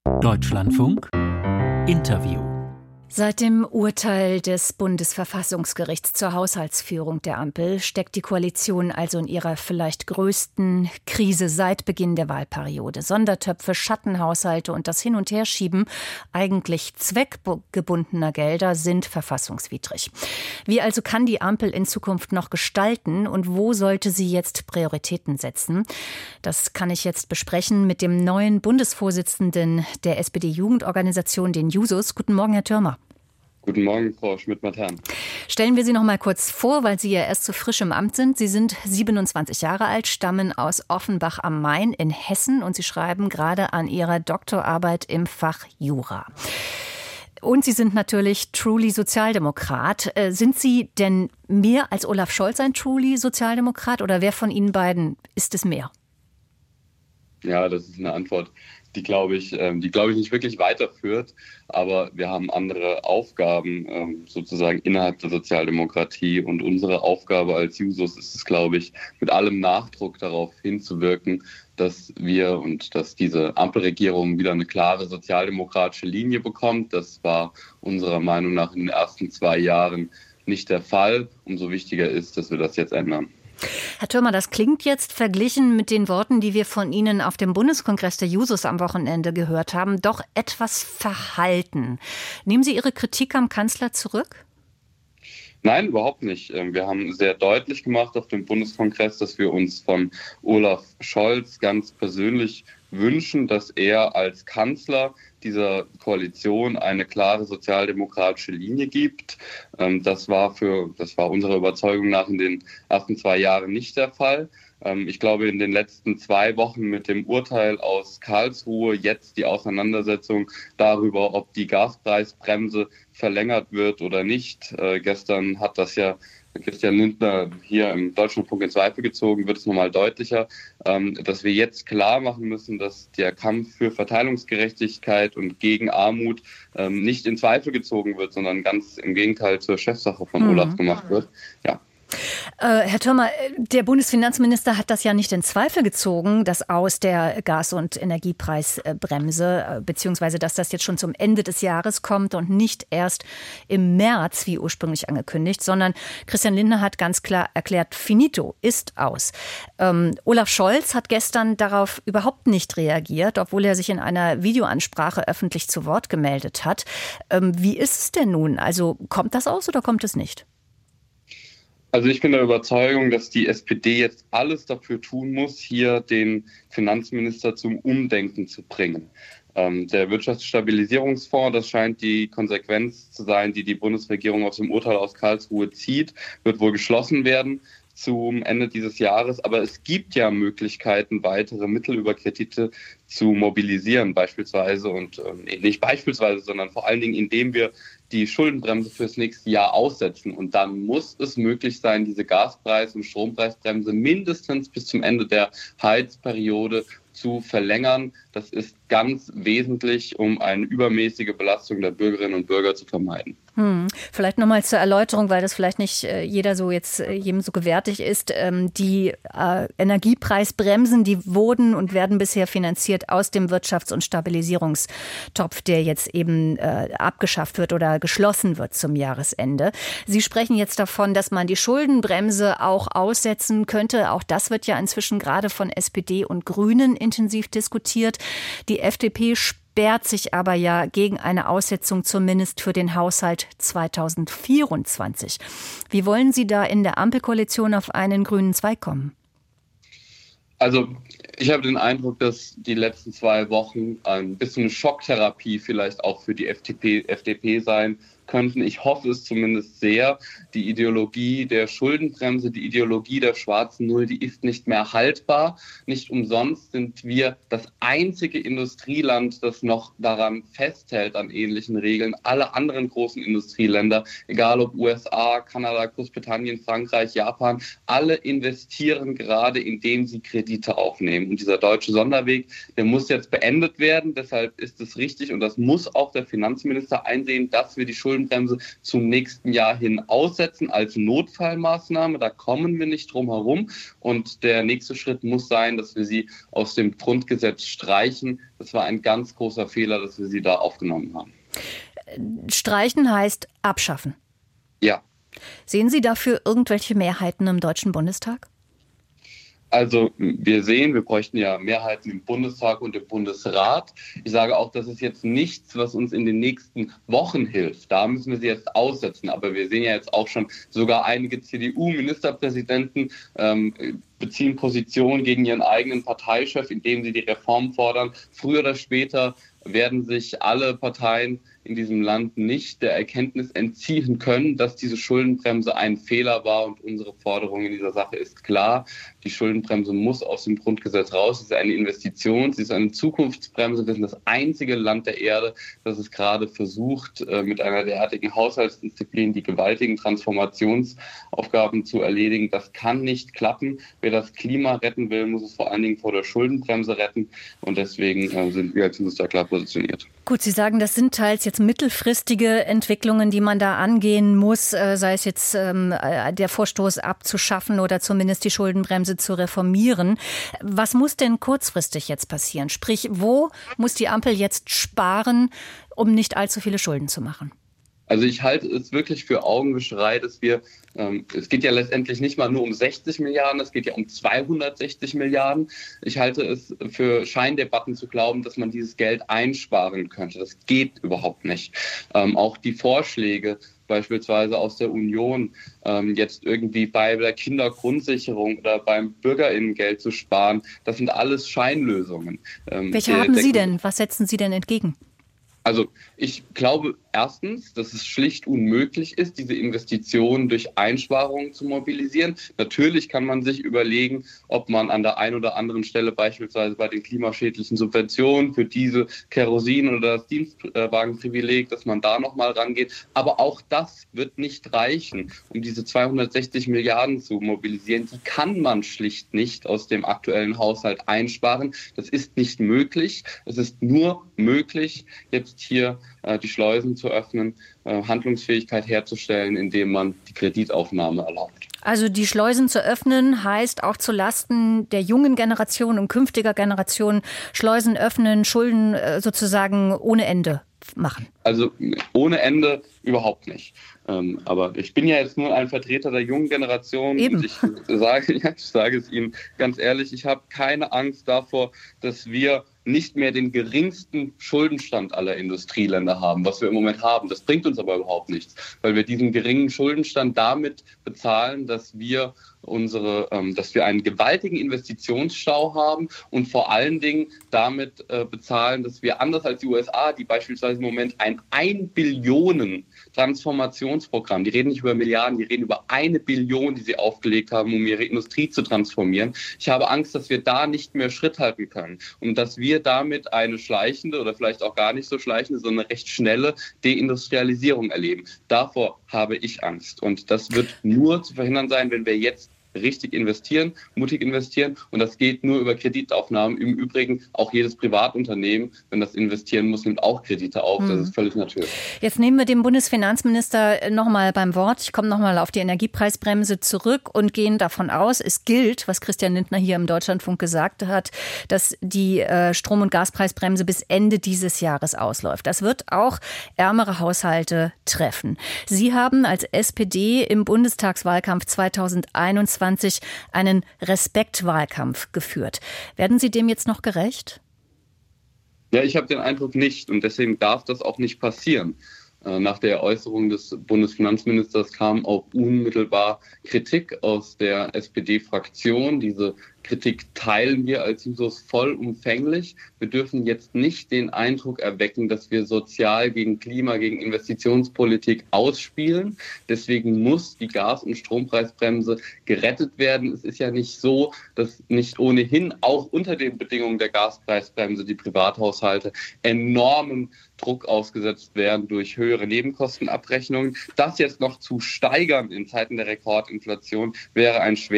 Deutschlandfunk Interview. Seit dem Urteil des Bundesverfassungsgerichts zur Haushaltsführung der Ampel steckt die Koalition also in ihrer vielleicht größten Krise seit Beginn der Wahlperiode. Sondertöpfe, Schattenhaushalte und das Hin- und Herschieben eigentlich zweckgebundener Gelder sind verfassungswidrig. Wie also kann die Ampel in Zukunft noch gestalten und wo sollte sie jetzt Prioritäten setzen? Das kann ich jetzt besprechen mit dem neuen Bundesvorsitzenden der SPD-Jugendorganisation, den Jusos. Guten Morgen, Herr Thürmer. Guten Morgen, Frau Schmidt-Matern. Stellen wir Sie noch mal kurz vor, weil Sie ja erst so frisch im Amt sind. Sie sind 27 Jahre alt, stammen aus Offenbach am Main in Hessen und Sie schreiben gerade an Ihrer Doktorarbeit im Fach Jura. Und Sie sind natürlich truly Sozialdemokrat. Sind Sie denn mehr als Olaf Scholz ein truly Sozialdemokrat oder wer von Ihnen beiden ist es mehr? Ja, das ist eine Antwort, die glaube ich nicht wirklich weiterführt. Aber wir haben andere Aufgaben sozusagen innerhalb der Sozialdemokratie. Und unsere Aufgabe als Jusos ist es, glaube ich, mit allem Nachdruck darauf hinzuwirken, dass wir und dass diese Ampelregierung wieder eine klare sozialdemokratische Linie bekommt. Das war unserer Meinung nach in den ersten 2 Jahren nicht der Fall. Umso wichtiger ist, dass wir das jetzt ändern. Herr Thürmer, das klingt jetzt verglichen mit den Worten, die wir von Ihnen auf dem Bundeskongress der Jusos am Wochenende gehört haben, doch etwas verhalten. Nehmen Sie Ihre Kritik am Kanzler zurück? Nein, überhaupt nicht. Wir haben sehr deutlich gemacht auf dem Bundeskongress, dass wir uns von Olaf Scholz ganz persönlich wünschen, dass er als Kanzler dieser Koalition eine klare sozialdemokratische Linie gibt. Das war unserer Überzeugung nach in den ersten 2 Jahren nicht der Fall. Ich glaube, in den letzten 2 Wochen mit dem Urteil aus Karlsruhe, jetzt die Auseinandersetzung darüber, ob die Gaspreisbremse verlängert wird oder nicht. Gestern hat das ja Christian Lindner hier im Deutschlandfunk in Zweifel gezogen, wird es nochmal deutlicher, dass wir jetzt klar machen müssen, dass der Kampf für Verteilungsgerechtigkeit und gegen Armut nicht in Zweifel gezogen wird, sondern ganz im Gegenteil zur Chefsache von Olaf gemacht wird. Ja. Herr Thürmer, der Bundesfinanzminister hat das ja nicht in Zweifel gezogen, das Aus der Gas- und Energiepreisbremse, beziehungsweise dass das jetzt schon zum Ende des Jahres kommt und nicht erst im März, wie ursprünglich angekündigt, sondern Christian Lindner hat ganz klar erklärt, finito, ist aus. Olaf Scholz hat gestern darauf überhaupt nicht reagiert, obwohl er sich in einer Videoansprache öffentlich zu Wort gemeldet hat. Wie ist es denn nun? Also kommt das aus oder kommt es nicht? Also ich bin der Überzeugung, dass die SPD jetzt alles dafür tun muss, hier den Finanzminister zum Umdenken zu bringen. Der Wirtschaftsstabilisierungsfonds, das scheint die Konsequenz zu sein, die die Bundesregierung aus dem Urteil aus Karlsruhe zieht, wird wohl geschlossen werden zum Ende dieses Jahres. Aber es gibt ja Möglichkeiten, weitere Mittel über Kredite zu mobilisieren, beispielsweise nicht beispielsweise, sondern vor allen Dingen, indem wir die Schuldenbremse fürs nächste Jahr aussetzen. Und dann muss es möglich sein, diese Gaspreis- und Strompreisbremse mindestens bis zum Ende der Heizperiode zu verlängern. Das ist ganz wesentlich, um eine übermäßige Belastung der Bürgerinnen und Bürger zu vermeiden. Vielleicht nochmal zur Erläuterung, weil das vielleicht nicht jeder so jetzt jedem so gewärtig ist. Die Energiepreisbremsen, die wurden und werden bisher finanziert aus dem Wirtschafts- und Stabilisierungstopf, der jetzt eben abgeschafft wird oder geschlossen wird zum Jahresende. Sie sprechen jetzt davon, dass man die Schuldenbremse auch aussetzen könnte. Auch das wird ja inzwischen gerade von SPD und Grünen intensiv diskutiert. Die FDP sperrt sich aber ja gegen eine Aussetzung zumindest für den Haushalt 2024. Wie wollen Sie da in der Ampelkoalition auf einen grünen Zweig kommen? Also ich habe den Eindruck, dass die letzten 2 Wochen ein bisschen eine Schocktherapie vielleicht auch für die FDP sein könnten. Ich hoffe es zumindest sehr. Die Ideologie der Schuldenbremse, die Ideologie der schwarzen Null, die ist nicht mehr haltbar. Nicht umsonst sind wir das einzige Industrieland, das noch daran festhält, an ähnlichen Regeln. Alle anderen großen Industrieländer, egal ob USA, Kanada, Großbritannien, Frankreich, Japan, alle investieren gerade, indem sie Kredite aufnehmen. Und dieser deutsche Sonderweg, der muss jetzt beendet werden. Deshalb ist es richtig und das muss auch der Finanzminister einsehen, dass wir die Schuldenbremse Schuldenbremse zum nächsten Jahr hin aussetzen als Notfallmaßnahme. Da kommen wir nicht drum herum. Und der nächste Schritt muss sein, dass wir sie aus dem Grundgesetz streichen. Das war ein ganz großer Fehler, dass wir sie da aufgenommen haben. Streichen heißt abschaffen. Ja. Sehen Sie dafür irgendwelche Mehrheiten im Deutschen Bundestag? Also wir bräuchten ja Mehrheiten im Bundestag und im Bundesrat. Ich sage auch, das ist jetzt nichts, was uns in den nächsten Wochen hilft. Da müssen wir sie jetzt aussetzen. Aber wir sehen ja jetzt auch schon, sogar einige CDU-Ministerpräsidenten beziehen Position gegen ihren eigenen Parteichef, indem sie die Reform fordern. Früher oder später werden sich alle Parteien in diesem Land nicht der Erkenntnis entziehen können, dass diese Schuldenbremse ein Fehler war. Und unsere Forderung in dieser Sache ist klar. Die Schuldenbremse muss aus dem Grundgesetz raus. Sie ist eine Investition, sie ist eine Zukunftsbremse. Wir sind das einzige Land der Erde, das es gerade versucht, mit einer derartigen Haushaltsdisziplin die gewaltigen Transformationsaufgaben zu erledigen. Das kann nicht klappen. Wer das Klima retten will, muss es vor allen Dingen vor der Schuldenbremse retten. Und deswegen sind wir als Bundestag klar positioniert. Gut, Sie sagen, das sind teils jetzt mittelfristige Entwicklungen, die man da angehen muss, sei es jetzt der Vorstoß abzuschaffen oder zumindest die Schuldenbremse zu reformieren. Was muss denn kurzfristig jetzt passieren? Sprich, wo muss die Ampel jetzt sparen, um nicht allzu viele Schulden zu machen? Also ich halte es wirklich für Augenwischerei, dass es geht ja letztendlich nicht mal nur um 60 Milliarden, es geht ja um 260 Milliarden. Ich halte es für Scheindebatten zu glauben, dass man dieses Geld einsparen könnte. Das geht überhaupt nicht. Auch die Vorschläge beispielsweise aus der Union, jetzt irgendwie bei der Kindergrundsicherung oder beim Bürgerinnengeld zu sparen, das sind alles Scheinlösungen. Welche haben Sie denn? Was setzen Sie denn entgegen? Also ich glaube erstens, dass es schlicht unmöglich ist, diese Investitionen durch Einsparungen zu mobilisieren. Natürlich kann man sich überlegen, ob man an der einen oder anderen Stelle beispielsweise bei den klimaschädlichen Subventionen für Diesel, Kerosin oder das Dienstwagenprivileg, dass man da nochmal rangeht. Aber auch das wird nicht reichen, um diese 260 Milliarden zu mobilisieren. Die kann man schlicht nicht aus dem aktuellen Haushalt einsparen. Das ist nicht möglich. Es ist nur möglich, jetzt hier die Schleusen zu öffnen, Handlungsfähigkeit herzustellen, indem man die Kreditaufnahme erlaubt. Also die Schleusen zu öffnen heißt auch zu Lasten der jungen Generation und künftiger Generation Schleusen öffnen, Schulden sozusagen ohne Ende machen. Also ohne Ende überhaupt nicht. Aber ich bin ja jetzt nur ein Vertreter der jungen Generation. Eben. Und ich sage es Ihnen ganz ehrlich, ich habe keine Angst davor, dass wir nicht mehr den geringsten Schuldenstand aller Industrieländer haben, was wir im Moment haben. Das bringt uns aber überhaupt nichts, weil wir diesen geringen Schuldenstand damit bezahlen, dass wir einen gewaltigen Investitionsstau haben und vor allen Dingen damit bezahlen, dass wir anders als die USA, die beispielsweise im Moment ein 1 Billionen Transformationsprogramm, die reden nicht über Milliarden, die reden über 1 Billion, die sie aufgelegt haben, um ihre Industrie zu transformieren. Ich habe Angst, dass wir da nicht mehr Schritt halten können und dass wir damit eine schleichende oder vielleicht auch gar nicht so schleichende, sondern recht schnelle Deindustrialisierung erleben. Davor habe ich Angst und das wird nur zu verhindern sein, wenn wir jetzt richtig investieren, mutig investieren. Und das geht nur über Kreditaufnahmen. Im Übrigen auch jedes Privatunternehmen, wenn das investieren muss, nimmt auch Kredite auf. Das ist völlig natürlich. Jetzt nehmen wir den Bundesfinanzminister nochmal beim Wort. Ich komme nochmal auf die Energiepreisbremse zurück und gehen davon aus, es gilt, was Christian Lindner hier im Deutschlandfunk gesagt hat, dass die Strom- und Gaspreisbremse bis Ende dieses Jahres ausläuft. Das wird auch ärmere Haushalte treffen. Sie haben als SPD im Bundestagswahlkampf 2021 einen Respektwahlkampf geführt. Werden Sie dem jetzt noch gerecht? Ja, ich habe den Eindruck nicht und deswegen darf das auch nicht passieren. Nach der Äußerung des Bundesfinanzministers kam auch unmittelbar Kritik aus der SPD-Fraktion. Diese Kritik teilen wir als Jusos vollumfänglich. Wir dürfen jetzt nicht den Eindruck erwecken, dass wir sozial gegen Klima, gegen Investitionspolitik ausspielen. Deswegen muss die Gas- und Strompreisbremse gerettet werden. Es ist ja nicht so, dass nicht ohnehin auch unter den Bedingungen der Gaspreisbremse die Privathaushalte enormen Druck ausgesetzt werden durch höhere Nebenkostenabrechnungen. Das jetzt noch zu steigern in Zeiten der Rekordinflation wäre ein schwerer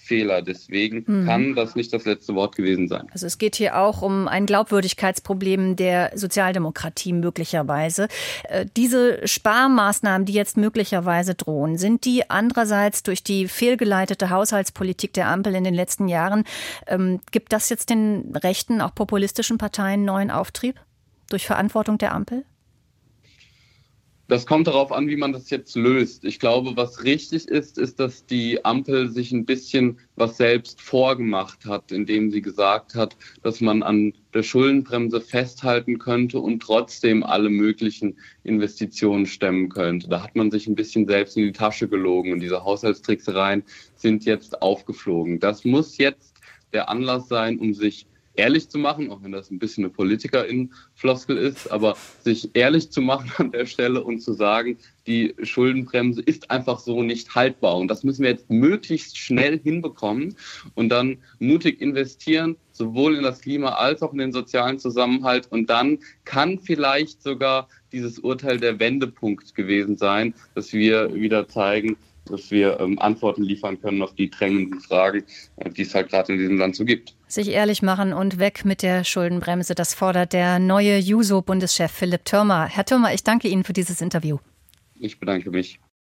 Fehler. Deswegen kann das nicht das letzte Wort gewesen sein. Also es geht hier auch um ein Glaubwürdigkeitsproblem der Sozialdemokratie möglicherweise. Diese Sparmaßnahmen, die jetzt möglicherweise drohen, sind die andererseits durch die fehlgeleitete Haushaltspolitik der Ampel in den letzten Jahren, gibt das jetzt den rechten, auch populistischen Parteien neuen Auftrieb durch Verantwortung der Ampel? Das kommt darauf an, wie man das jetzt löst. Ich glaube, was richtig ist, ist, dass die Ampel sich ein bisschen was selbst vorgemacht hat, indem sie gesagt hat, dass man an der Schuldenbremse festhalten könnte und trotzdem alle möglichen Investitionen stemmen könnte. Da hat man sich ein bisschen selbst in die Tasche gelogen und diese Haushaltstricksereien sind jetzt aufgeflogen. Das muss jetzt der Anlass sein, um sich ehrlich zu machen, auch wenn das ein bisschen eine Politikerin-Floskel ist, aber sich ehrlich zu machen an der Stelle und zu sagen, die Schuldenbremse ist einfach so nicht haltbar. Und das müssen wir jetzt möglichst schnell hinbekommen und dann mutig investieren, sowohl in das Klima als auch in den sozialen Zusammenhalt. Und dann kann vielleicht sogar dieses Urteil der Wendepunkt gewesen sein, dass wir wieder zeigen, dass wir Antworten liefern können auf die drängenden Fragen, die es halt gerade in diesem Land so gibt. Sich ehrlich machen und weg mit der Schuldenbremse, das fordert der neue Juso-Bundeschef Philipp Thürmer. Herr Thürmer, ich danke Ihnen für dieses Interview. Ich bedanke mich.